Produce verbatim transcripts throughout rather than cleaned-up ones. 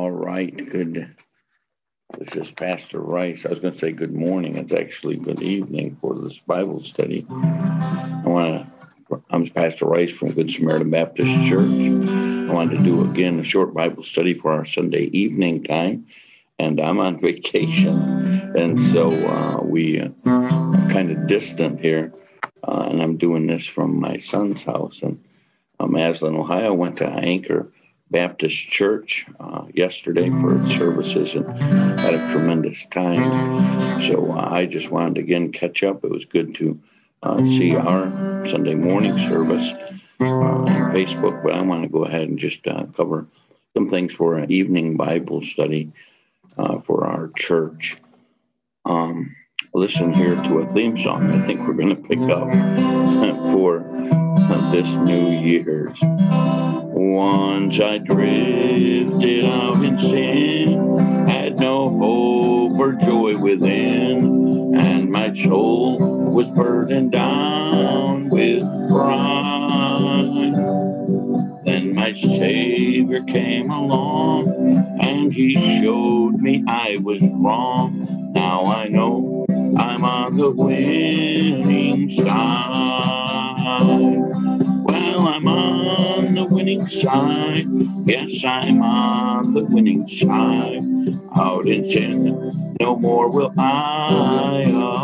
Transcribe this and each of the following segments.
All right, good. This is Pastor Rice. I was going to say good morning. It's actually good evening for this Bible study. I want to. I'm Pastor Rice from Good Samaritan Baptist Church. I wanted to do again a short Bible study for our Sunday evening time, and I'm on vacation, and so uh, we uh, are kind of distant here, uh, and I'm doing this from my son's house in uh, Maslin, Ohio. I went to Anchor Baptist Church uh, yesterday for services and had a tremendous time. So uh, I just wanted to again catch up. It was good to uh, see our Sunday morning service uh, on Facebook, but I want to go ahead and just uh, cover some things for an evening Bible study uh, for our church. Um, listen here to a theme song I think we're going to pick up for uh, this New Year's. Once I drifted out in sin, had no hope or joy within, and my soul was burdened down with pride. Then my Savior came along, and he showed me I was wrong. Now I know I'm on the winning side. Well, I'm on the winning side. Yes, I'm on the winning side. Out in sin, no more will I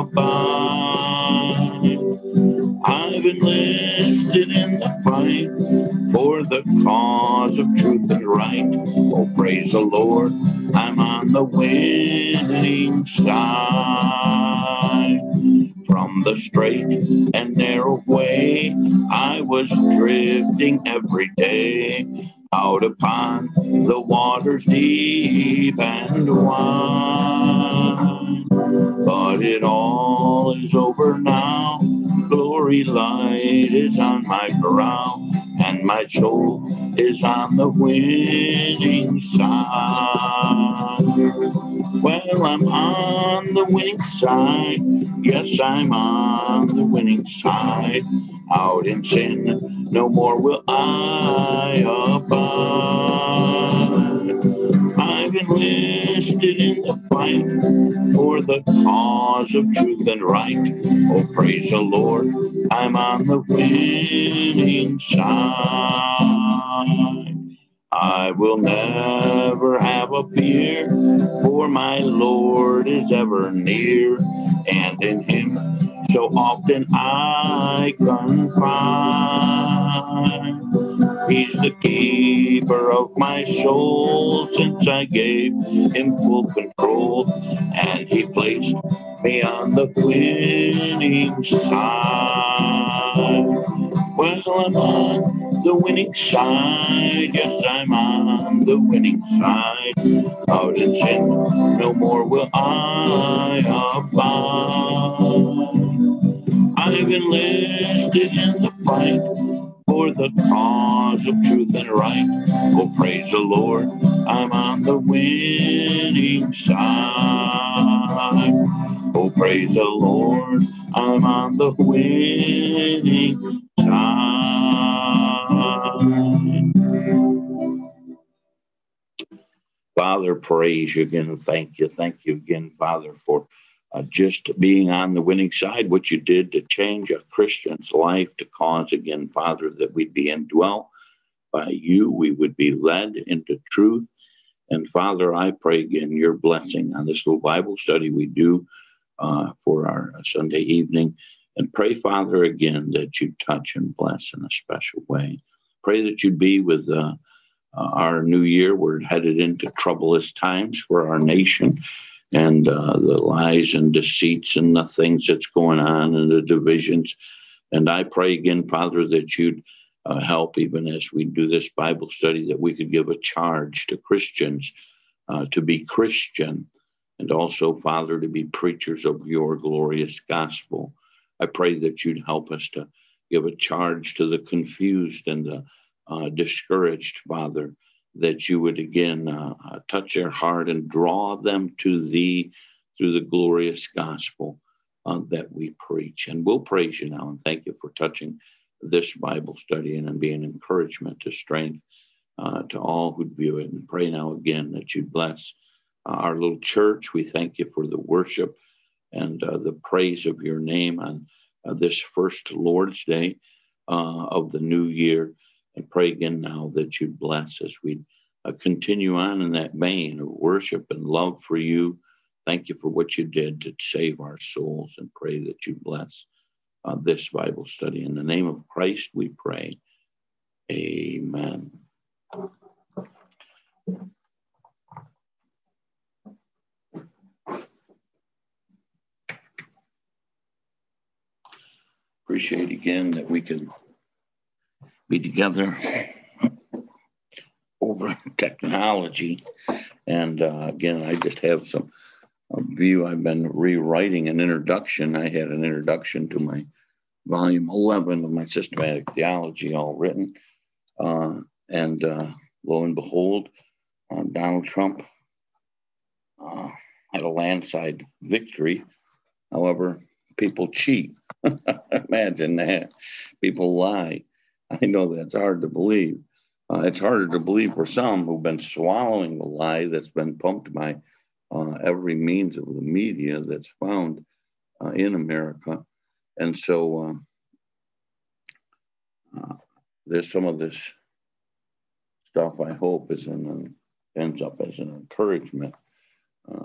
abide. I've enlisted in the fight for the cause of truth and right. Oh, praise the Lord, I'm on the winning side. From the straight and narrow way, I was drifting every day out upon the waters deep and wide. But it all is over now. Glory light is on my brow, and my soul is on the winning side. Well, I'm on the winning side. Yes, I'm on the winning side. Out in sin, no more will I abide. I've enlisted in the fight for the cause of truth and right. Oh, praise the Lord, I'm on the winning side. I will never have a fear, for my Lord is ever near, and in him so often I confide. He's the keeper of my soul, since I gave him full control, and he placed me on the winning side. Well, I'm on the winning side. Yes, I'm on the winning side. Out in sin, no more will I abide. I've enlisted in the fight for the cause of truth and right. Oh, praise the Lord, I'm on the winning side. Oh, praise the Lord, I'm on the winning side. Father, praise you again and thank you. Thank you again, Father, for uh, just being on the winning side, what you did to change a Christian's life, to cause again, Father, that we'd be indwelt by you. We would be led into truth. And Father, I pray again your blessing on this little Bible study we do uh, for our Sunday evening. And pray, Father, again, that you touch and bless in a special way. Pray that you'd be with uh, uh, our new year. We're headed into troublous times for our nation, and uh, the lies and deceits and the things that's going on and the divisions. And I pray again, Father, that you'd uh, help, even as we do this Bible study, that we could give a charge to Christians uh, to be Christian, and also, Father, to be preachers of your glorious gospel. I pray that you'd help us to give a charge to the confused and the uh, discouraged, Father, that you would again uh, uh, touch their heart and draw them to thee through the glorious gospel uh, that we preach. And we'll praise you now and thank you for touching this Bible study and being encouragement to strength uh, to all who'd view it. And pray now again that you bless uh, our little church. We thank you for the worship and uh, the praise of your name on uh, this first Lord's Day uh, of the new year. And pray again now that you bless as we uh, continue on in that vein of worship and love for you. Thank you for what you did to save our souls, and pray that you bless uh, this Bible study. In the name of Christ, we pray. Amen. Appreciate again that we can be together over technology. And uh, again, I just have some uh, view. I've been rewriting an introduction. I had an introduction to my volume eleven of my systematic theology all written. Uh, and uh, lo and behold, uh, Donald Trump uh, had a landslide victory. However, people cheat. Imagine that. People lie. I know that's hard to believe. Uh, it's harder to believe for some who've been swallowing the lie that's been pumped by uh, every means of the media that's found uh, in America. And so uh, uh, there's some of this stuff I hope is an, ends up as an encouragement uh,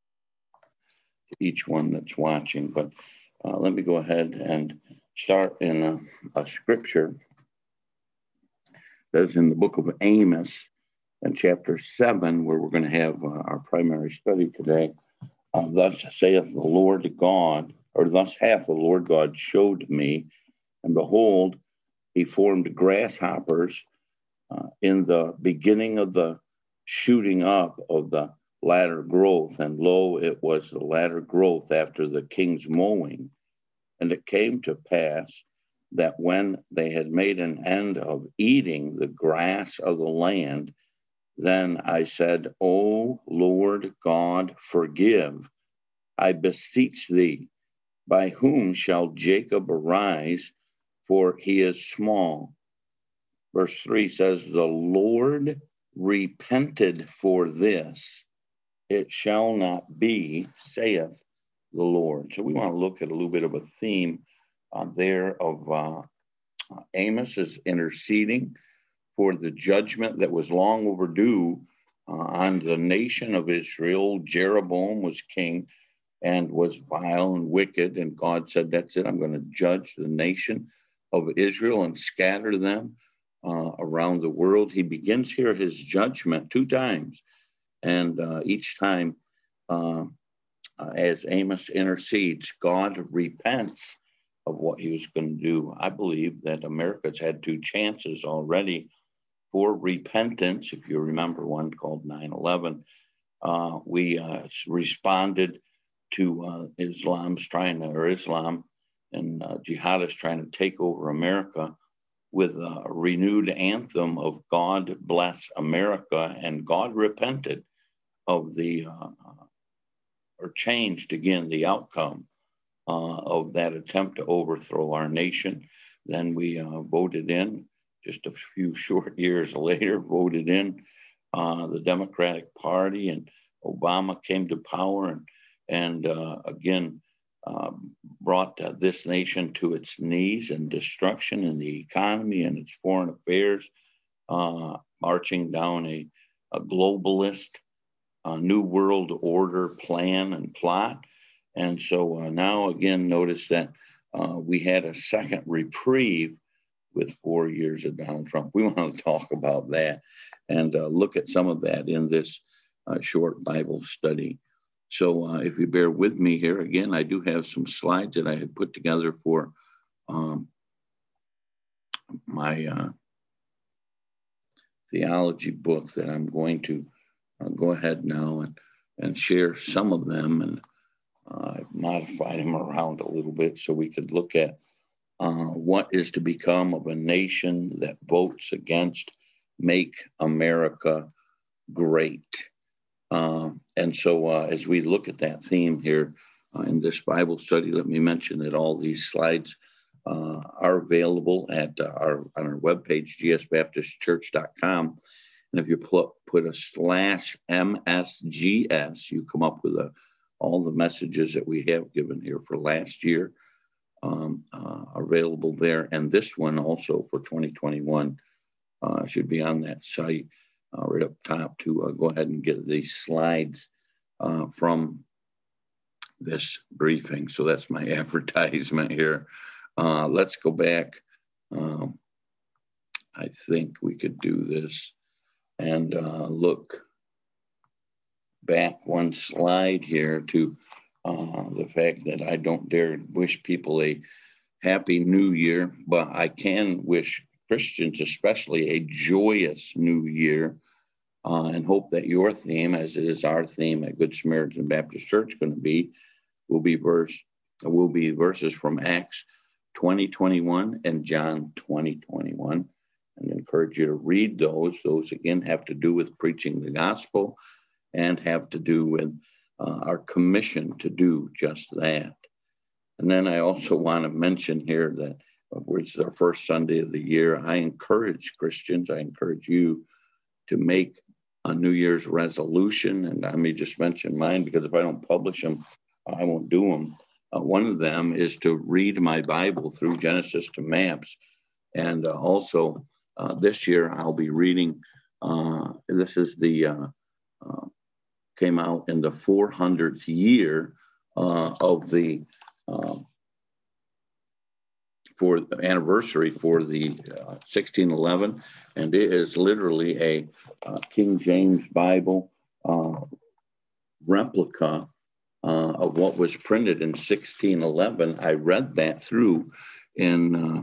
to each one that's watching. But uh, let me go ahead and start in a, a scripture that's in the book of Amos in chapter seven, where we're going to have uh, our primary study today. Uh, thus saith the Lord God, or thus hath the Lord God showed me, and behold, he formed grasshoppers uh, in the beginning of the shooting up of the latter growth, and lo, it was the latter growth after the king's mowing. And it came to pass that when they had made an end of eating the grass of the land, then I said, O Lord God, forgive, I beseech thee, by whom shall Jacob arise, for he is small. Verse three says, the Lord repented for this, it shall not be, saith the Lord. So we want to look at a little bit of a theme uh, there of uh, Amos is interceding for the judgment that was long overdue uh, on the nation of Israel. Jeroboam was king and was vile and wicked, and God said, that's it, I'm going to judge the nation of Israel and scatter them uh, around the world. He begins here his judgment two times, and uh, each time uh, uh, as Amos intercedes, God repents of what he was going to do. I believe that America's had two chances already for repentance. If you remember one called nine eleven, uh, we uh, responded to uh, Islam's trying to, or Islam and uh, jihadists trying to take over America with a renewed anthem of God bless America, and God repented of the, uh, or changed again the outcome uh, of that attempt to overthrow our nation. Then we uh, voted in, just a few short years later, voted in uh, the Democratic Party, and Obama came to power and, and uh, again, uh, brought uh, this nation to its knees and destruction in the economy and its foreign affairs, uh, marching down a, a globalist uh, New World Order plan and plot. And so uh, now again, notice that uh, we had a second reprieve with four years of Donald Trump. We want to talk about that and uh, look at some of that in this uh, short Bible study. So uh, if you bear with me here, again, I do have some slides that I had put together for um, my uh, theology book that I'm going to uh, go ahead now and, and share some of them, and uh, I've modified them around a little bit so we could look at uh, what is to become of a nation that votes against Make America Great. Uh, and so uh, as we look at that theme here uh, in this Bible study, let me mention that all these slides uh, are available at uh, our on our webpage, g s baptist church dot com. And if you put, put a slash M S G S, you come up with a, all the messages that we have given here for last year um, uh, available there. And this one also for twenty twenty-one uh, should be on that site uh, right up top to uh, go ahead and get these slides uh, from this briefing. So that's my advertisement here. Uh, let's go back. Um, I think we could do this and uh, look back one slide here to uh, the fact that I don't dare wish people a happy new year, but I can wish Christians especially a joyous new year uh, and hope that your theme, as it is our theme at Good Samaritan Baptist Church going to be, will be verse will be verses from Acts twenty twenty-one and John twenty twenty-one. And I encourage you to read those. Those, again, have to do with preaching the gospel and have to do with uh, our commission to do just that. And then I also want to mention here that, which is our first Sunday of the year, I encourage Christians, I encourage you to make a New Year's resolution. And I may just mention mine because if I don't publish them, I won't do them. Uh, one of them is to read my Bible through Genesis to Maps. And uh, also, Uh, this year, I'll be reading, uh, this is the, uh, uh, came out in the four hundredth year uh, of the, uh, for the anniversary for the uh, sixteen eleven. And it is literally a uh, King James Bible uh, replica uh, of what was printed in sixteen eleven. I read that through in uh,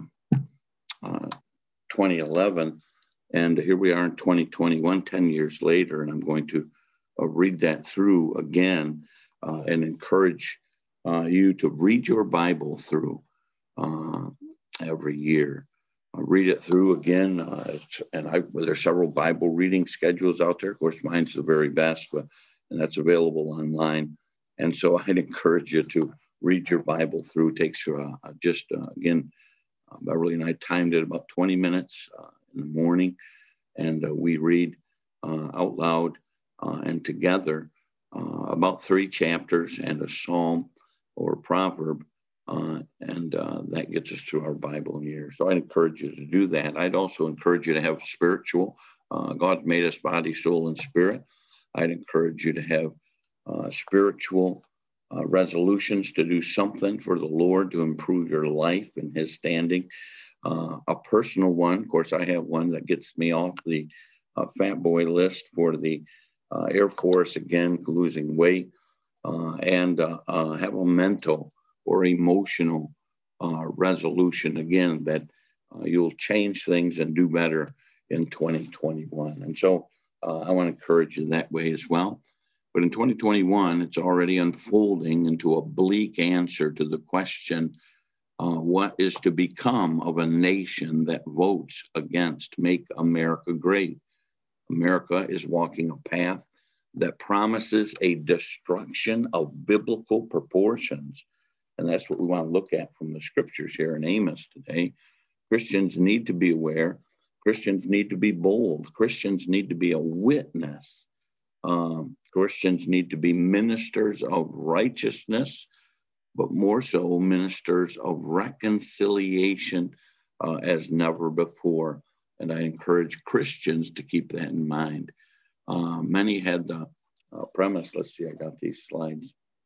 uh, twenty eleven, and here we are in twenty twenty-one, ten years later, and I'm going to uh, read that through again uh, and encourage uh, you to read your Bible through uh, every year. Uh, read it through again, uh, and I, well, there's several Bible reading schedules out there. Of course, mine's the very best, but and that's available online. And so I'd encourage you to read your Bible through. It takes uh, just, uh, again, Uh, Beverly and I timed it about twenty minutes uh, in the morning, and uh, we read uh, out loud uh, and together uh, about three chapters and a psalm or a proverb, uh, and uh, that gets us through our Bible year. So I'd encourage you to do that. I'd also encourage you to have spiritual. Uh, God made us body, soul, and spirit. I'd encourage you to have uh, spiritual Uh, resolutions to do something for the Lord to improve your life and his standing. Uh, a personal one, of course, I have one that gets me off the uh, fat boy list for the uh, Air Force, again, losing weight, uh, and uh, uh, have a mental or emotional uh, resolution, again, that uh, you'll change things and do better in twenty twenty-one. And so uh, I want to encourage you that way as well. But in twenty twenty-one, it's already unfolding into a bleak answer to the question, uh, what is to become of a nation that votes against Make America Great? America is walking a path that promises a destruction of biblical proportions. And that's what we want to look at from the scriptures here in Amos today. Christians need to be aware. Christians need to be bold. Christians need to be a witness. Um, Christians need to be ministers of righteousness, but more so ministers of reconciliation uh, as never before. And I encourage Christians to keep that in mind. Uh, many had the uh, premise, let's see, I got these slides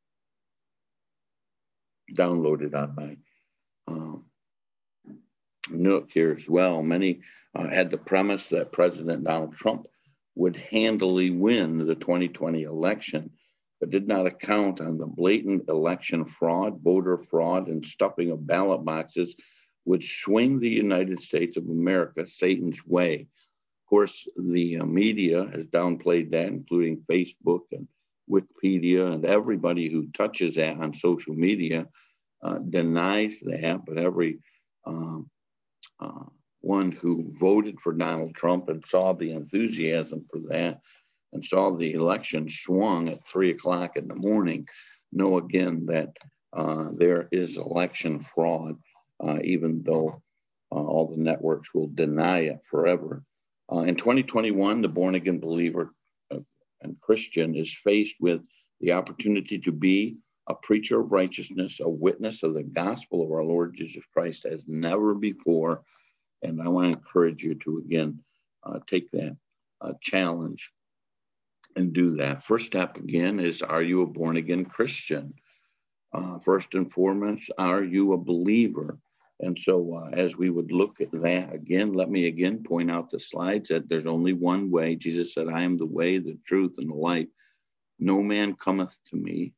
downloaded on my um, Nook here as well. Many uh, had the premise that President Donald Trump would handily win the twenty twenty election, but did not account on the blatant election fraud, voter fraud, and stuffing of ballot boxes would swing the United States of America Satan's way. Of course, the uh, media has downplayed that, including Facebook and Wikipedia, and everybody who touches that on social media uh, denies that, but every um, uh, one who voted for Donald Trump and saw the enthusiasm for that and saw the election swung at three o'clock in the morning know again that uh, there is election fraud uh, even though uh, all the networks will deny it forever. Uh, in twenty twenty-one, the born-again believer uh, and Christian is faced with the opportunity to be a preacher of righteousness, a witness of the gospel of our Lord Jesus Christ as never before. And I want to encourage you to, again, uh, take that uh, challenge and do that. First step, again, is, are you a born-again Christian? Uh, first and foremost, are you a believer? And so uh, as we would look at that, again, let me again point out the slides that there's only one way. Jesus said, I am the way, the truth, and the life. No man cometh to me,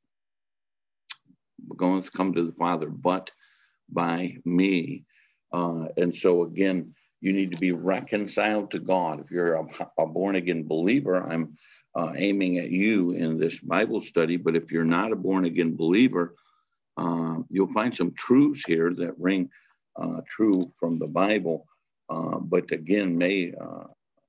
going to come to the Father, but by me. Uh, and so again, you need to be reconciled to God. If you're a, a born-again believer, I'm uh, aiming at you in this Bible study. But if you're not a born-again believer, uh, you'll find some truths here that ring uh, true from the Bible, uh, but again, may uh,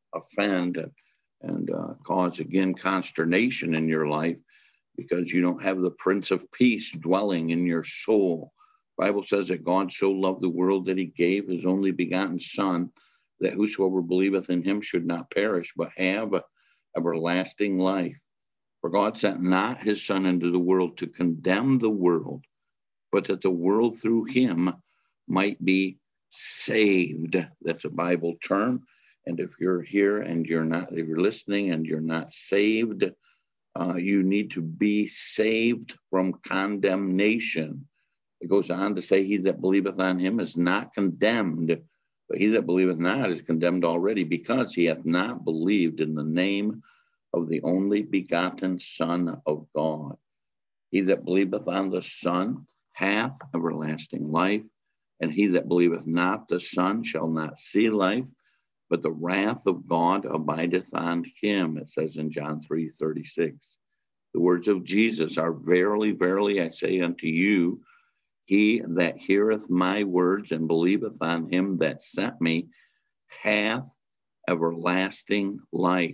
offend and uh, cause, again, consternation in your life because you don't have the Prince of Peace dwelling in your soul. The Bible says that God so loved the world that he gave his only begotten Son, that whosoever believeth in him should not perish, but have everlasting life. For God sent not his Son into the world to condemn the world, but that the world through him might be saved. That's a Bible term. And if you're here and you're not, if you're listening and you're not saved, uh, you need to be saved from condemnation. It goes on to say, he that believeth on him is not condemned, but he that believeth not is condemned already, because he hath not believed in the name of the only begotten Son of God. He that believeth on the Son hath everlasting life, and he that believeth not the Son shall not see life, but the wrath of God abideth on him, it says in John three thirty-six. The words of Jesus are, verily, verily, I say unto you, he that heareth my words and believeth on him that sent me hath everlasting life,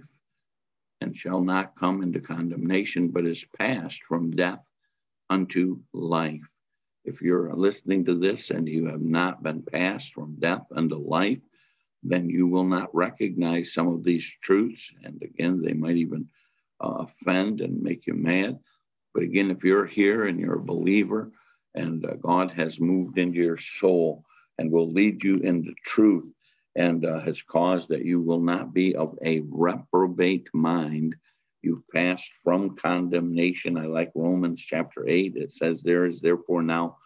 and shall not come into condemnation, but is passed from death unto life. If you're listening to this and you have not been passed from death unto life, then you will not recognize some of these truths. And again, they might even uh, offend and make you mad. But again, if you're here and you're a believer and uh, God has moved into your soul and will lead you into truth and uh, has caused that you will not be of a reprobate mind, you've passed from condemnation. I like Romans chapter eight. It says, there is therefore now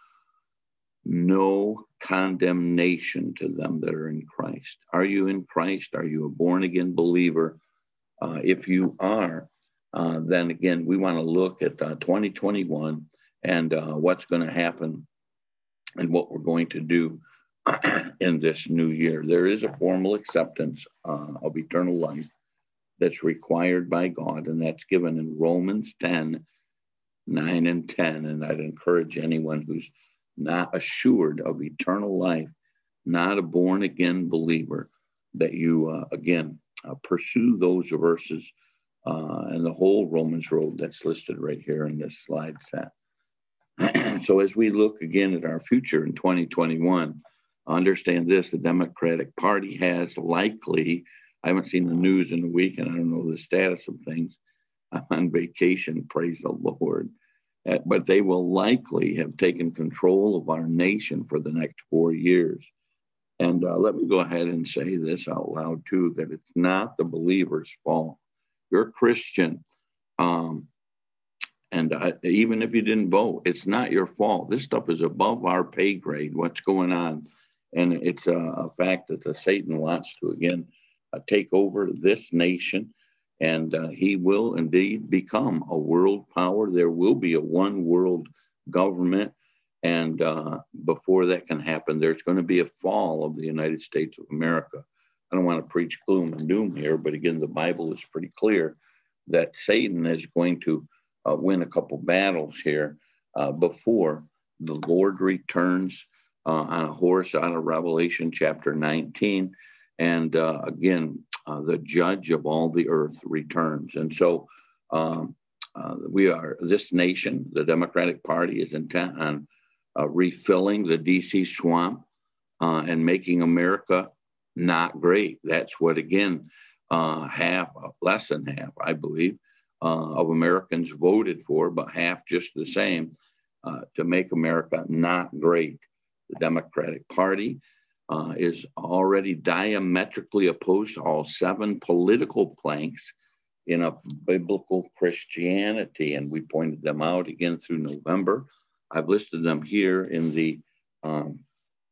no condemnation to them that are in Christ. Are you in Christ? Are you a born-again believer? Uh, if you are, uh, then again, we want to look at uh, twenty twenty-one and uh, what's going to happen and what we're going to do in this new year. There is a formal acceptance uh, of eternal life that's required by God, and that's given in Romans ten, nine and ten. And I'd encourage anyone who's not assured of eternal life, not a born-again believer, that you, uh, again, uh, pursue those verses uh, and the whole Romans road that's listed right here in this slide set. So as we look again at our future in twenty twenty-one, understand this, the Democratic Party has likely, I haven't seen the news in a week and I don't know the status of things. I'm on vacation, praise the Lord. Uh, but they will likely have taken control of our nation for the next four years. And uh, let me go ahead and say this out loud too, that it's not the believer's fault. You're a Christian. Um, and uh, even if you didn't vote, it's not your fault. This stuff is above our pay grade, what's going on. And it's a, a fact that the Satan wants to, again, uh, take over this nation. And uh, he will indeed become a world power. There will be a one world government. And uh, before that can happen, there's going to be a fall of the United States of America. I don't want to preach gloom and doom here, but again, the Bible is pretty clear that Satan is going to uh, win a couple battles here uh, before the Lord returns uh, on a horse out of Revelation chapter nineteen. And uh, again, uh, the judge of all the earth returns. And so um, uh, we are, this nation, the Democratic Party is intent on uh, refilling the D C swamp. uh, and making America not great. That's what, again, uh, half, less than half, I believe, uh, of Americans voted for, but half just the same, uh, to make America not great. The Democratic Party uh, is already diametrically opposed to all seven political planks in a biblical Christianity, and we pointed them out again through November. I've listed them here in the um,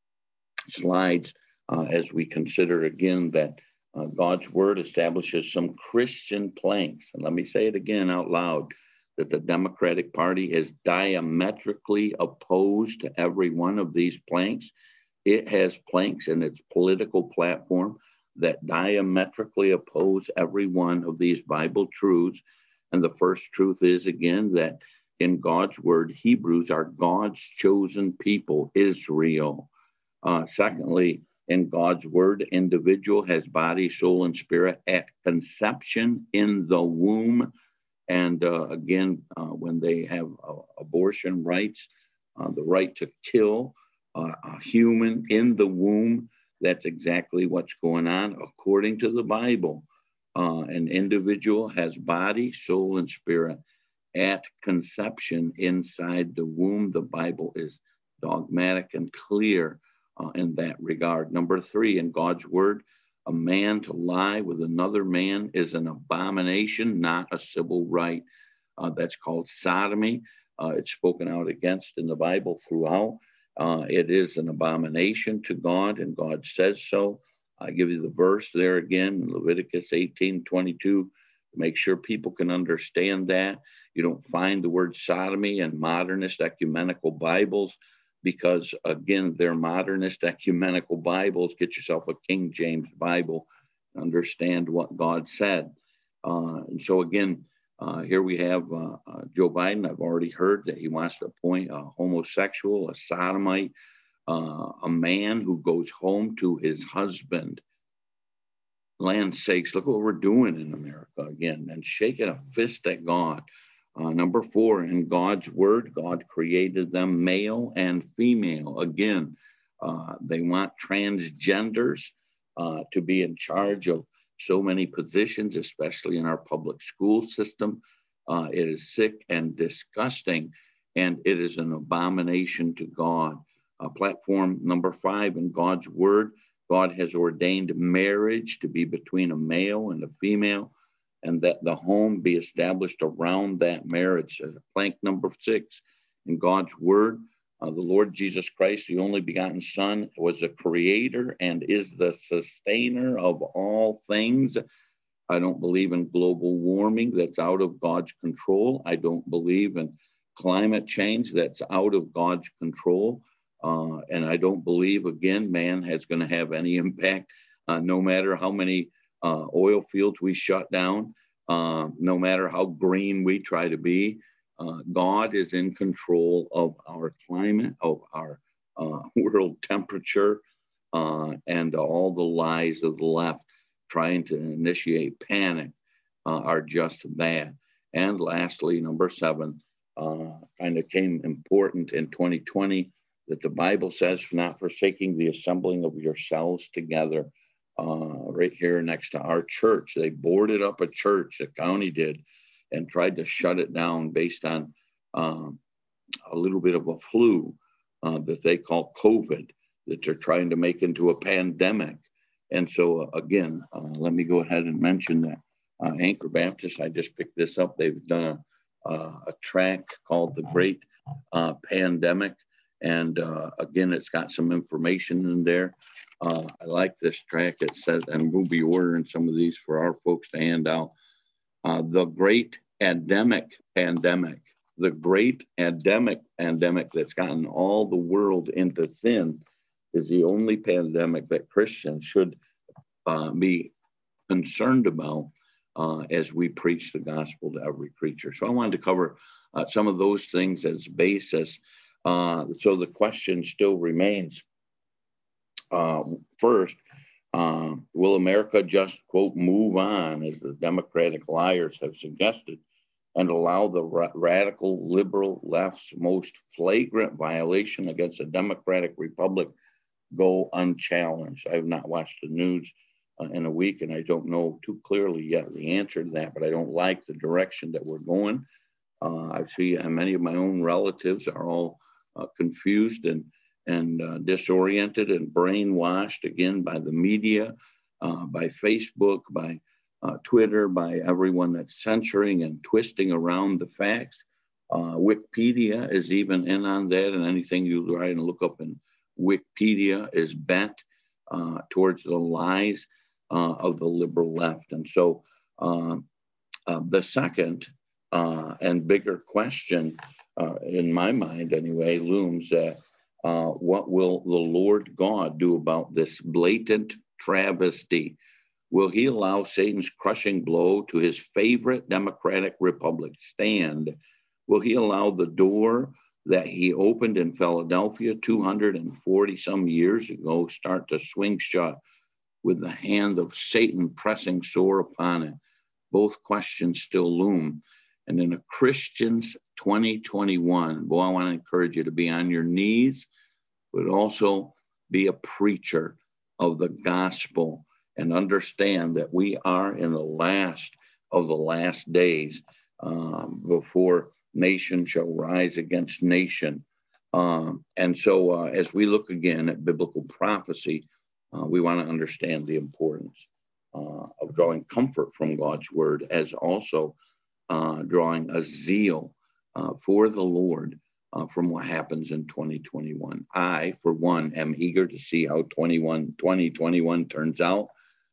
slides uh, as we consider again that uh, God's word establishes some Christian planks. And let me say it again out loud, that the Democratic Party is diametrically opposed to every one of these planks. It has planks in its political platform that diametrically oppose every one of these Bible truths. And the first truth is, again, that in God's word, Hebrews are God's chosen people, Israel. Uh, secondly, in God's word, individual has body, soul, and spirit at conception in the womb. And uh, again, uh, when they have uh, abortion rights, uh, the right to kill uh, a human in the womb, that's exactly what's going on according to the Bible. Uh, an individual has body, soul, and spirit at conception inside the womb. The Bible is dogmatic and clear uh, in that regard. Number three, in God's word, a man to lie with another man is an abomination, not a civil right. Uh, that's called sodomy. Uh, it's spoken out against in the Bible throughout. Uh, it is an abomination to God, and God says so. I give you the verse there again, Leviticus eighteen twenty-two, to make sure people can understand that. You don't find the word sodomy in modernist ecumenical Bibles because, again, they're modernist ecumenical Bibles. Get yourself a King James Bible, understand what God said. Uh, and so, again, Uh, here we have uh, uh, Joe Biden. I've already heard that he wants to appoint a homosexual, a sodomite, uh, a man who goes home to his husband. Land's sakes, look what we're doing in America again, and shaking a fist at God. Uh, number four, in God's word, God created them male and female. Again, uh, they want transgenders uh, to be in charge of so many positions, especially in our public school system. Uh, it is sick and disgusting, and it is an abomination to God. Uh, platform number five, in God's word, God has ordained marriage to be between a male and a female, and that the home be established around that marriage. Uh, plank number six, in God's word, Uh, the Lord Jesus Christ, the only begotten Son, was a creator and is the sustainer of all things. I don't believe in global warming that's out of God's control. I don't believe in climate change that's out of God's control. Uh, and I don't believe, again, man is going to have any impact, uh, no matter how many uh, oil fields we shut down, uh, no matter how green we try to be. Uh, God is in control of our climate, of our uh, world temperature, uh, and all the lies of the left trying to initiate panic uh, are just that. And lastly, number seven, uh, kind of came important in twenty twenty, that the Bible says, not forsaking the assembling of yourselves together. Uh, right here next to our church, they boarded up a church, the county did, and tried to shut it down based on um, a little bit of a flu uh, that they call COVID, that they're trying to make into a pandemic. And so, uh, again, uh, let me go ahead and mention that uh, Anchor Baptist, I just picked this up. They've done a, uh, a track called The Great uh, Pandemic. And uh, again, it's got some information in there. Uh, I like this track. It says, and we'll be ordering some of these for our folks to hand out. Uh, the great endemic pandemic, the great endemic pandemic that's gotten all the world into sin is the only pandemic that Christians should uh, be concerned about uh, as we preach the gospel to every creature. So I wanted to cover uh, some of those things as basis. Uh, so the question still remains, uh, first, Uh, will America just, quote, move on, as the Democratic liars have suggested, and allow the ra- radical liberal left's most flagrant violation against a democratic republic go unchallenged. I have not watched the news uh, in a week, and I don't know too clearly yet the answer to that, but I don't like the direction that we're going. Uh, I see uh, many of my own relatives are all uh, confused and, and uh, disoriented and brainwashed again by the media, uh, by Facebook, by uh, Twitter, by everyone that's censoring and twisting around the facts. Uh, Wikipedia is even in on that, and anything you try and look up in Wikipedia is bent uh, towards the lies uh, of the liberal left. And so uh, uh, the second uh, and bigger question, uh, in my mind anyway, looms that uh, what will the Lord God do about this blatant travesty? Will he allow Satan's crushing blow to his favorite democratic republic stand? Will he allow the door that he opened in Philadelphia two hundred forty some years ago start to swing shut with the hand of Satan pressing sore upon it? Both questions still loom. And in a Christian's twenty twenty-one, boy, I want to encourage you to be on your knees, but also be a preacher of the gospel and understand that we are in the last of the last days um, before nation shall rise against nation. Um, and so uh, as we look again at biblical prophecy, uh, we want to understand the importance uh, of drawing comfort from God's word, as also uh, drawing a zeal uh, for the Lord uh, from what happens in twenty twenty-one. I, for one, am eager to see how twenty twenty-one turns out.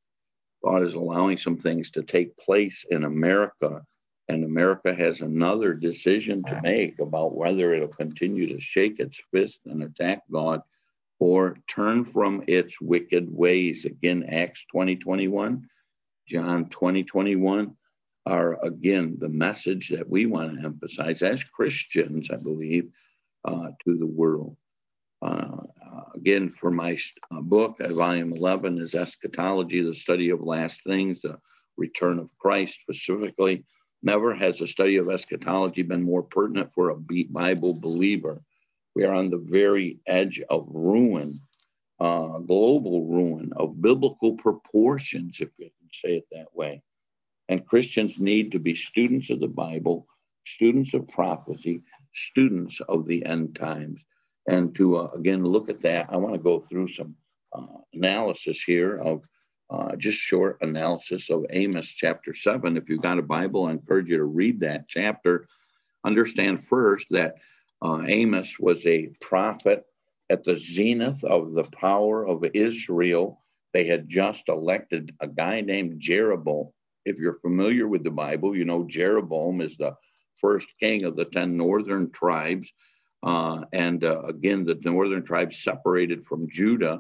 God is allowing some things to take place in America, and America has another decision to make about whether it'll continue to shake its fist and attack God or turn from its wicked ways. Again, Acts twenty twenty-one, John twenty twenty-one are, again, the message that we want to emphasize as Christians, I believe, uh, to the world. Uh, uh, again, for my uh, book, uh, volume eleven is Eschatology, the study of last things, the return of Christ specifically. Never has a study of eschatology been more pertinent for a Bible believer. We are on the very edge of ruin, uh, global ruin of biblical proportions, if you can say it that way. And Christians need to be students of the Bible, students of prophecy, students of the end times. And to, uh, again, look at that, I want to go through some uh, analysis here of uh, just short analysis of Amos chapter seven. If you've got a Bible, I encourage you to read that chapter. Understand first that uh, Amos was a prophet at the zenith of the power of Israel. They had just elected a guy named Jeroboam. If you're familiar with the Bible, you know Jeroboam is the first king of the ten northern tribes. Uh, and uh, again, the northern tribes separated from Judah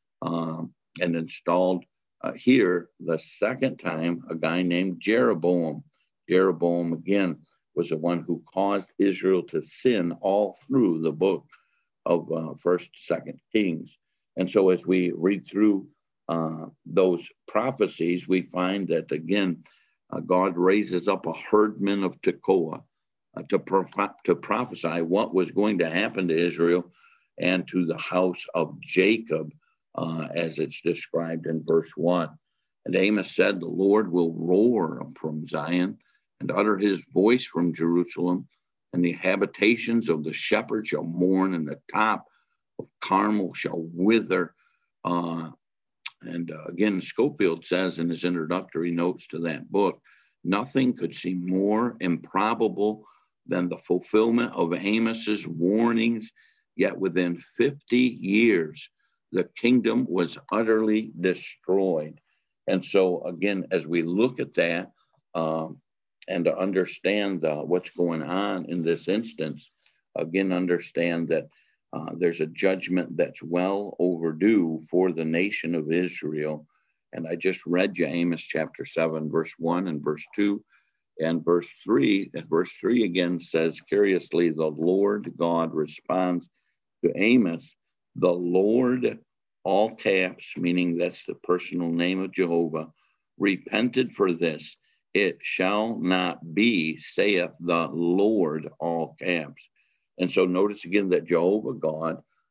um, and installed uh, here the second time a guy named Jeroboam. Jeroboam, again, was the one who caused Israel to sin all through the book of uh, First, Second Kings. And so as we read through uh, those prophecies, we find that, again, uh, God raises up a herdman of Tekoa uh, to, prof- to prophesy what was going to happen to Israel and to the house of Jacob, uh, as it's described in verse one. And Amos said, the Lord will roar from Zion and utter his voice from Jerusalem, and the habitations of the shepherd shall mourn, and the top of Carmel shall wither. Uh, and uh, again, Schofield says in his introductory notes to that book, nothing could seem more improbable than the fulfillment of Amos's warnings, yet within fifty years, the kingdom was utterly destroyed. And so, again, as we look at that um, and to understand uh, what's going on in this instance, again, understand that uh, there's a judgment that's well overdue for the nation of Israel. And I just read you Amos chapter seven, verse one and verse two. And verse three, and verse three again says, curiously, the Lord God responds to Amos, the Lord, all caps, meaning that's the personal name of Jehovah, repented for this. It shall not be, saith the Lord, all caps. And so notice again that Jehovah God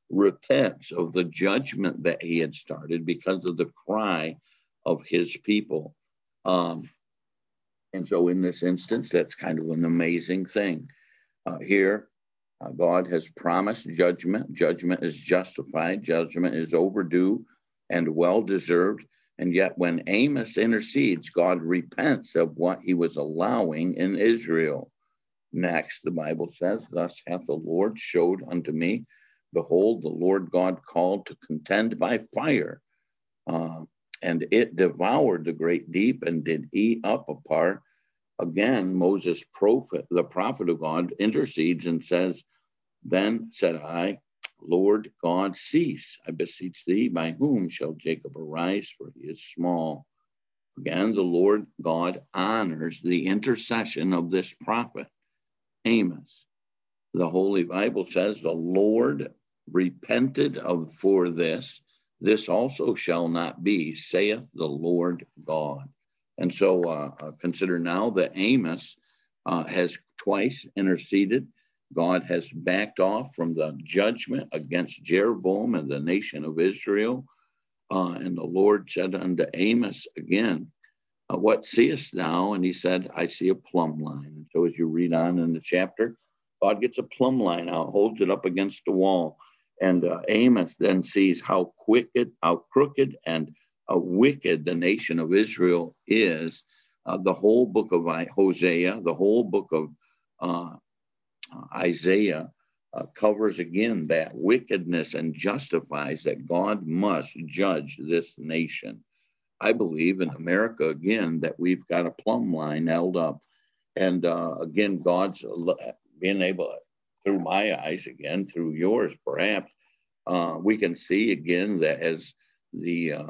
repents of the judgment that he had started because of the cry of his people. Um, and so in this instance, that's kind of an amazing thing. Uh, here, uh, God has promised judgment. Judgment is justified. Judgment is overdue and well-deserved. And yet when Amos intercedes, God repents of what he was allowing in Israel. Next, the Bible says, thus hath the Lord showed unto me, behold, the Lord God called to contend by fire, uh, and it devoured the great deep and did eat up a part. Again, Moses, prophet, the prophet of God, intercedes and says, then said I, Lord God, cease, I beseech thee, by whom shall Jacob arise, for he is small. Again, the Lord God honors the intercession of this prophet, Amos. The Holy Bible says, the Lord repented of for this, this also shall not be, saith the Lord God. And so uh, consider now that Amos uh, has twice interceded. God has backed off from the judgment against Jeroboam and the nation of Israel. Uh, and the Lord said unto Amos again, uh, what seest thou? And he said, I see a plumb line. And so as you read on in the chapter, God gets a plumb line out, holds it up against the wall. And uh, Amos then sees how wicked, how crooked and uh, wicked the nation of Israel is. Uh, the whole book of Hosea, the whole book of uh, Isaiah uh, covers again that wickedness and justifies that God must judge this nation. I believe in America again that we've got a plumb line held up. And uh, again, God's being able, through my eyes again, through yours perhaps, uh, we can see again that as the uh,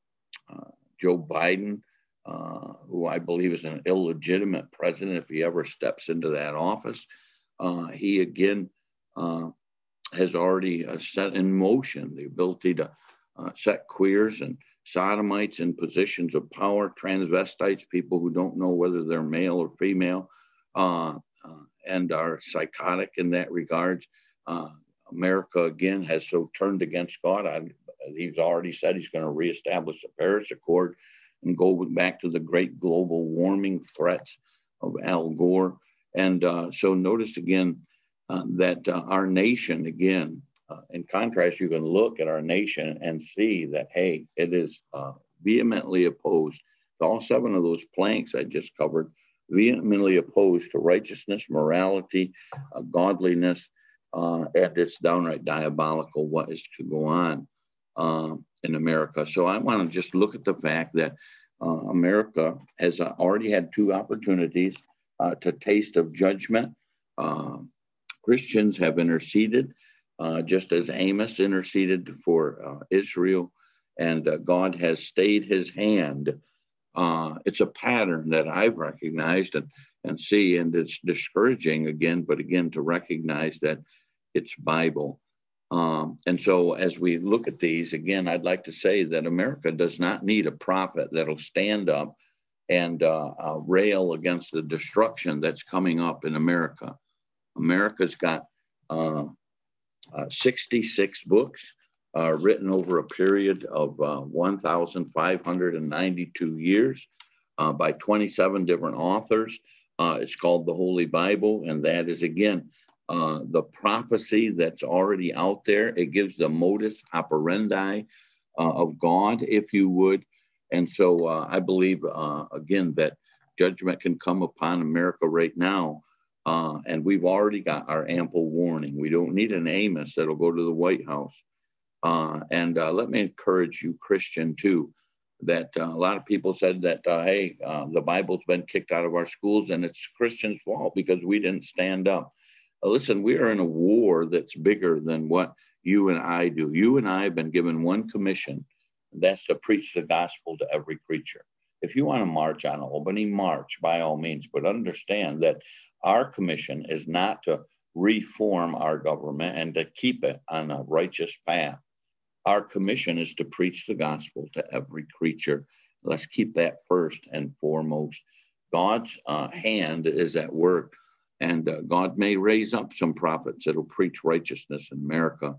uh, Joe Biden, uh, who I believe is an illegitimate president if he ever steps into that office, uh, he again uh, has already uh, set in motion the ability to uh, set queers and sodomites in positions of power, transvestites, people who don't know whether they're male or female, uh, uh, and are psychotic in that regard. Uh, America, again, has so turned against God. I, he's already said he's going to reestablish the Paris Accord and go back to the great global warming threats of Al Gore. And uh, so notice again uh, that uh, our nation, again, uh, in contrast, you can look at our nation and see that, hey, it is uh, vehemently opposed to all seven of those planks I just covered, vehemently opposed to righteousness, morality, uh, godliness, uh, and it's downright diabolical what is to go on uh, in America. So I want to just look at the fact that uh, America has uh, already had two opportunities uh, to taste of judgment. Uh, Christians have interceded, uh, just as Amos interceded for uh, Israel, and uh, God has stayed his hand. Uh, it's a pattern that I've recognized and, and see, and it's discouraging again, but again, to recognize that it's Bible. Um, and so as we look at these, again, I'd like to say that America does not need a prophet that'll stand up and uh, uh, rail against the destruction that's coming up in America. America's got uh, uh, sixty-six books uh, written over a period of uh, one thousand five hundred ninety-two years uh, by twenty-seven different authors. Uh, it's called the Holy Bible, and that is, again, uh, the prophecy that's already out there. It gives the modus operandi uh, of God, if you would. And so uh, I believe, uh, again, that judgment can come upon America right now. Uh, and we've already got our ample warning. We don't need an Amos that'll go to the White House. Uh, and uh, let me encourage you, Christian, too, that uh, a lot of people said that, uh, hey, uh, the Bible's been kicked out of our schools and it's Christians' fault because we didn't stand up. Uh, listen, we are in a war that's bigger than what you and I do. You and I have been given one commission, and that's to preach the gospel to every creature. If you want to march on Albany, march by all means, but understand that our commission is not to reform our government and to keep it on a righteous path. Our commission is to preach the gospel to every creature. Let's keep that first and foremost. God's uh, hand is at work, and uh, God may raise up some prophets that'll preach righteousness in America.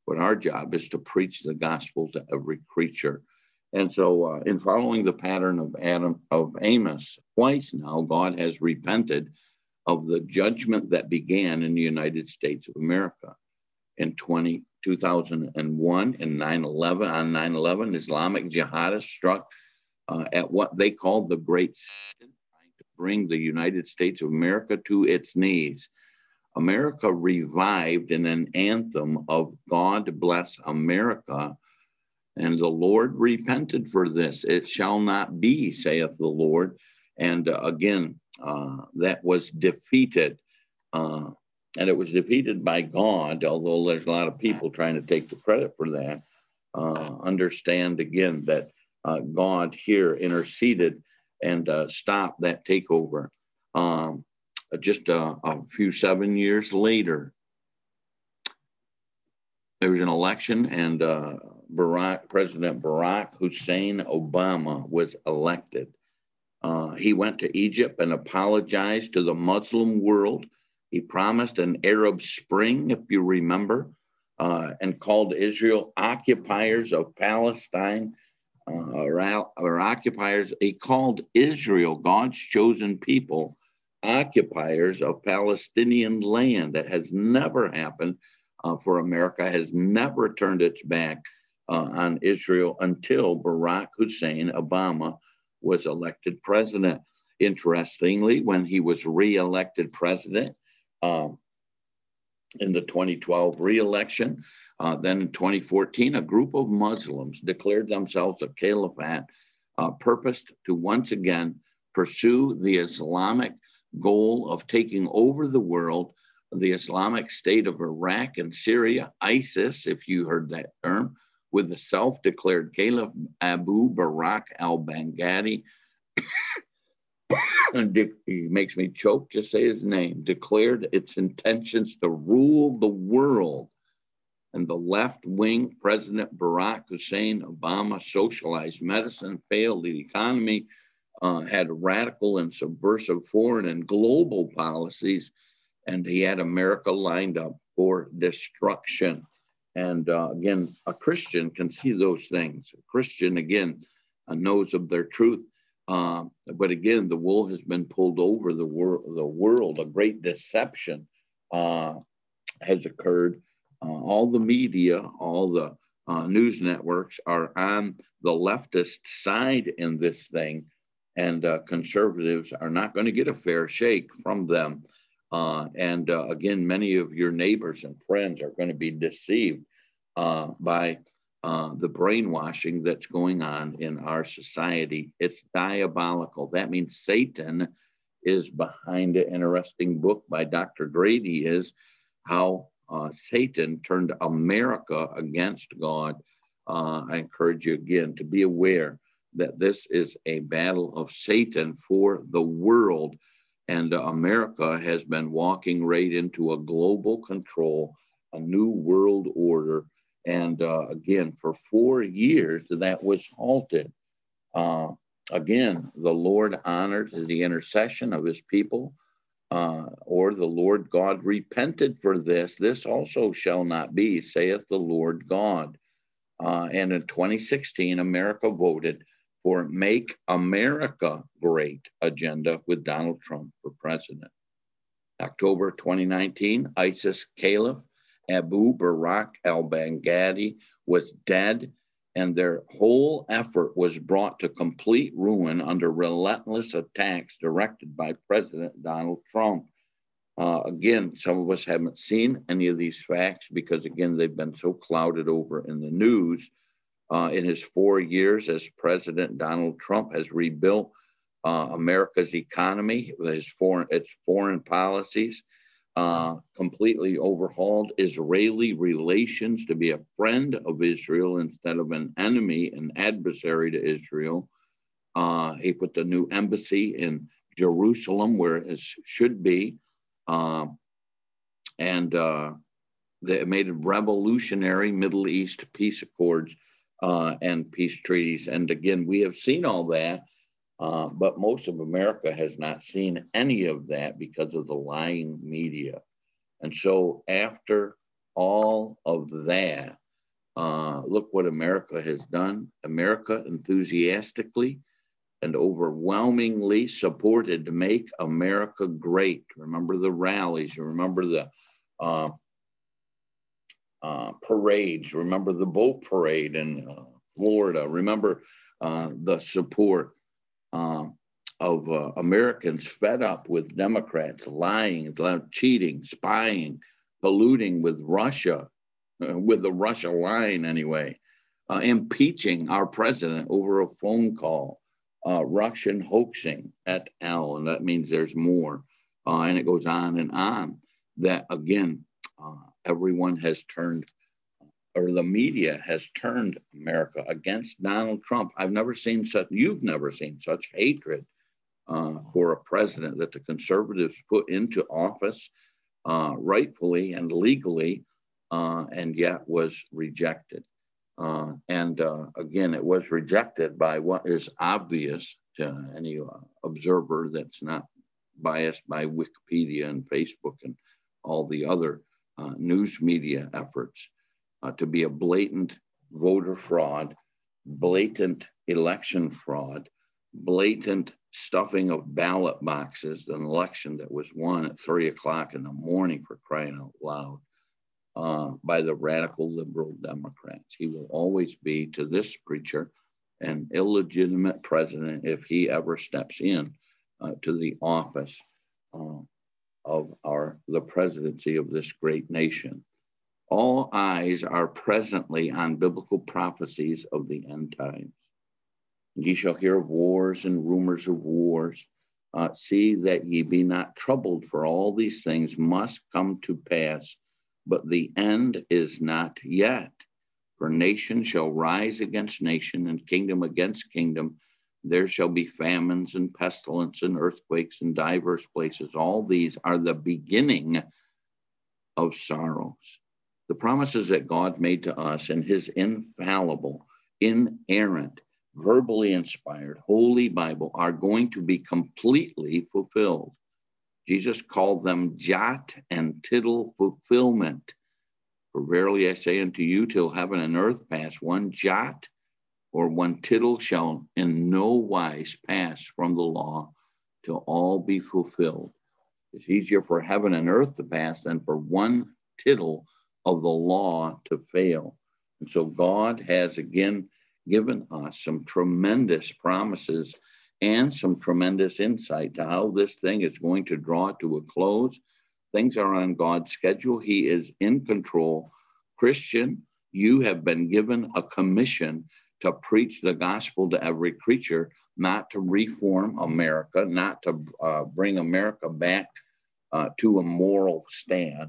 but our job is to preach the gospel to every creature. And so uh, in following the pattern of Adam of Amos, twice now God has repented of the judgment that began in the United States of America. In two thousand one, in nine eleven, on nine eleven, Islamic jihadists struck uh, at what they called the Great Sin, trying to bring the United States of America to its knees. America revived in an anthem of God bless America, and the Lord repented for this. It shall not be, saith the Lord. And uh, again, uh, that was defeated. Uh, and it was defeated by God, although there's a lot of people trying to take the credit for that. Uh, understand again that uh, God here interceded and uh, stopped that takeover. Um, just a, a few seven years later, there was an election, and uh, Barack, President Barack Hussein Obama was elected. Uh, he went to Egypt and apologized to the Muslim world. He promised an Arab Spring, if you remember, uh, and called Israel occupiers of Palestine, uh, or, or occupiers. He called Israel, God's chosen people, occupiers of Palestinian land. That has never happened uh, for America, has never turned its back uh, on Israel until Barack Hussein Obama was elected president. Interestingly, when he was re-elected president um, in the twenty twelve re-election, uh, then in twenty fourteen, a group of Muslims declared themselves a caliphate, uh, purposed to once again pursue the Islamic goal of taking over the world. The Islamic State of Iraq and Syria, ISIS, if you heard that term, with the self-declared Caliph Abu Bakr al-Baghdadi, and he makes me choke to say his name, declared its intentions to rule the world. And the left-wing President Barack Hussein Obama socialized medicine, failed the economy, uh, had radical and subversive foreign and global policies, and he had America lined up for destruction. And uh, again, a Christian can see those things. A Christian, again, uh, knows of their truth. Uh, but again, the wool has been pulled over the, wor- the world. A great deception uh, has occurred. Uh, all the media, all the uh, news networks are on the leftist side in this thing. And uh, conservatives are not going to get a fair shake from them. Uh, and uh, again, many of your neighbors and friends are going to be deceived uh, by uh, the brainwashing that's going on in our society. It's diabolical. That means Satan is behind it. Interesting book by Doctor Grady is how uh, Satan turned America against God. Uh, I encourage you again to be aware that this is a battle of Satan for the world. And uh, America has been walking right into a global control, a new world order. And uh, again, for four years, that was halted. Uh, again, the Lord honored the intercession of his people, uh, or the Lord God repented for this. This also shall not be, saith the Lord God. Uh, and in twenty sixteen, America voted for Make America Great agenda with Donald Trump for president. October twenty nineteen, ISIS Caliph Abu Bakr al-Baghdadi was dead, and their whole effort was brought to complete ruin under relentless attacks directed by President Donald Trump. Uh, again, some of us haven't seen any of these facts because, again, they've been so clouded over in the news. Uh, in his four years as president, Donald Trump has rebuilt uh, America's economy, his foreign, its foreign policies, uh, completely overhauled Israeli relations to be a friend of Israel instead of an enemy, an adversary to Israel. Uh, he put the new embassy in Jerusalem where it should be, uh, and uh, they made revolutionary Middle East peace accords Uh, and peace treaties. And again, we have seen all that, uh, but most of America has not seen any of that because of the lying media. And so after all of that, uh, look what America has done. America enthusiastically and overwhelmingly supported to make America great. Remember the rallies, remember the uh, uh, parades, remember the boat parade in uh, Florida, remember uh, the support uh, of uh, Americans fed up with Democrats lying, cheating, spying, colluding with Russia, uh, with the Russia line anyway, uh, impeaching our president over a phone call, uh, Russian hoaxing et al. And that means there's more. Uh, and it goes on and on. That again, uh, everyone has turned, or the media has turned America against Donald Trump. I've never seen such, you've never seen such hatred uh, for a president that the conservatives put into office uh, rightfully and legally, uh, and yet was rejected. Uh, and uh, again, it was rejected by what is obvious to any uh, observer that's not biased by Wikipedia and Facebook and all the other uh, news media efforts, uh, to be a blatant voter fraud, blatant election fraud, blatant stuffing of ballot boxes, an election that was won at three o'clock in the morning, for crying out loud, uh, by the radical liberal Democrats. He will always be, to this preacher, an illegitimate president if he ever steps in uh, to the office uh, of our the presidency of this great nation. All eyes are presently on biblical prophecies of the end times. Ye shall hear of wars and rumors of wars. Uh, see that ye be not troubled, for all these things must come to pass, but the end is not yet. For nation shall rise against nation, and kingdom against kingdom. There shall be famines and pestilence and earthquakes in diverse places. All these are the beginning of sorrows. The promises that God made to us in his infallible, inerrant, verbally inspired, holy Bible are going to be completely fulfilled. Jesus called them jot and tittle fulfillment. For verily I say unto you, till heaven and earth pass, one jot or one tittle shall in no wise pass from the law till all be fulfilled. It's easier for heaven and earth to pass than for one tittle of the law to fail. And so God has again given us some tremendous promises and some tremendous insight to how this thing is going to draw to a close. Things are on God's schedule. He is in control. Christian, you have been given a commission to preach the gospel to every creature, not to reform America, not to uh, bring America back uh, to a moral stand.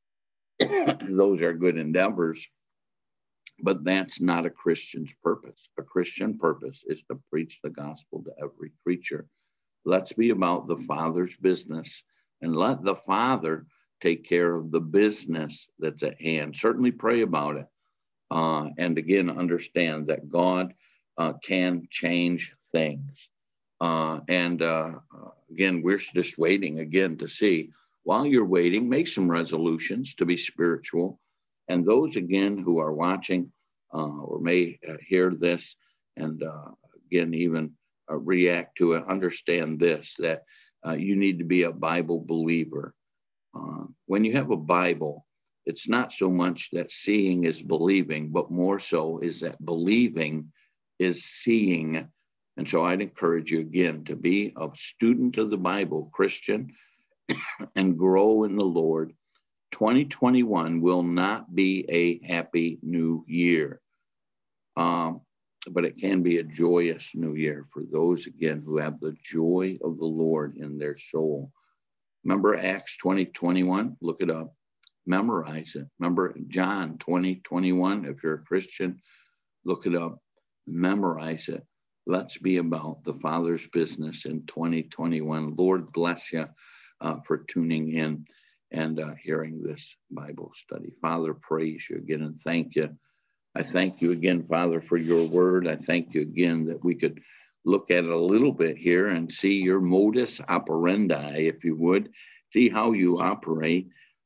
Those are good endeavors, but that's not a Christian's purpose. A Christian purpose is to preach the gospel to every creature. Let's be about the Father's business and let the Father take care of the business that's at hand. Certainly pray about it. Uh, and again, understand that God uh, can change things. Uh, and uh, again, we're just waiting again to see. While you're waiting, make some resolutions to be spiritual. And those, again, who are watching uh, or may uh, hear this and, uh, again, even uh, react to it, understand this, that uh, you need to be a Bible believer. Uh, when you have a Bible, it's not so much that seeing is believing, but more so is that believing is seeing. And so I'd encourage you, again, to be a student of the Bible, Christian, and grow in the Lord. twenty twenty-one will not be a happy new year, um, but it can be a joyous new year for those, again, who have the joy of the Lord in their soul. Remember Acts twenty twenty-one? Look it up. Memorize it. Remember John twenty twenty-one? If you're a Christian, look it up. Memorize it. Let's be about the Father's business in twenty twenty-one. Lord bless you uh, for tuning in and uh, hearing this Bible study. Father, praise you again and thank you. I thank you again, Father, for your word. I thank you again that we could look at it a little bit here and see your modus operandi, if you would, see how you operate.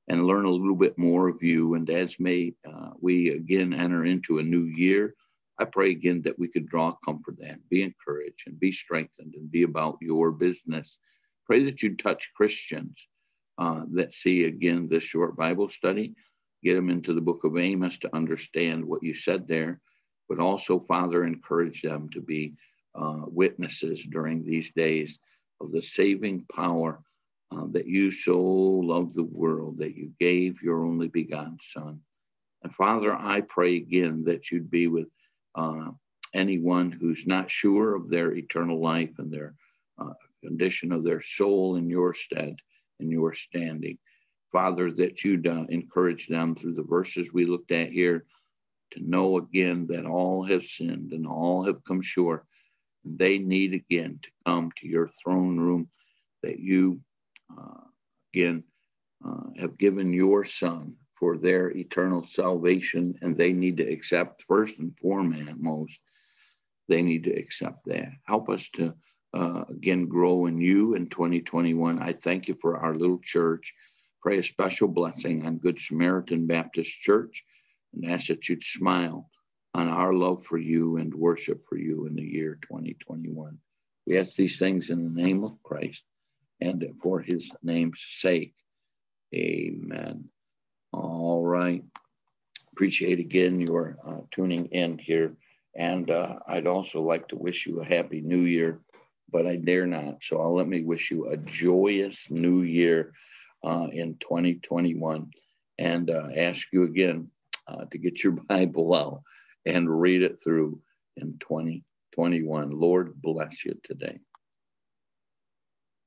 and learn a little bit more of you. And as may uh, we again enter into a new year, I pray again that we could draw comfort and be encouraged and be strengthened and be about your business. Pray that you touch Christians uh, that see again this short Bible study, get them into the book of Amos to understand what you said there, but also, Father, encourage them to be uh, witnesses during these days of the saving power uh, that you so loved the world that you gave your only begotten Son. And Father, I pray again that you'd be with uh, anyone who's not sure of their eternal life and their uh, condition of their soul in your stead, in your standing. Father, that you'd uh, encourage them through the verses we looked at here to know again that all have sinned and all have come short. They need again to come to your throne room that you uh, again uh, have given your Son for their eternal salvation, and they need to accept first and foremost, they need to accept that. Help us to uh, again grow in you in twenty twenty-one. I thank you for our little church. Pray a special blessing on Good Samaritan Baptist Church, and ask that you'd smile on our love for you and worship for you in the year twenty twenty-one. We ask these things in the name of Christ and for his name's sake. Amen. All right. Appreciate again your uh, tuning in here. And uh, I'd also like to wish you a happy new year, but I dare not. So I'll let me wish you a joyous new year uh, in twenty twenty-one, and uh, ask you again uh, to get your Bible out and read it through in twenty twenty-one. Lord bless you today.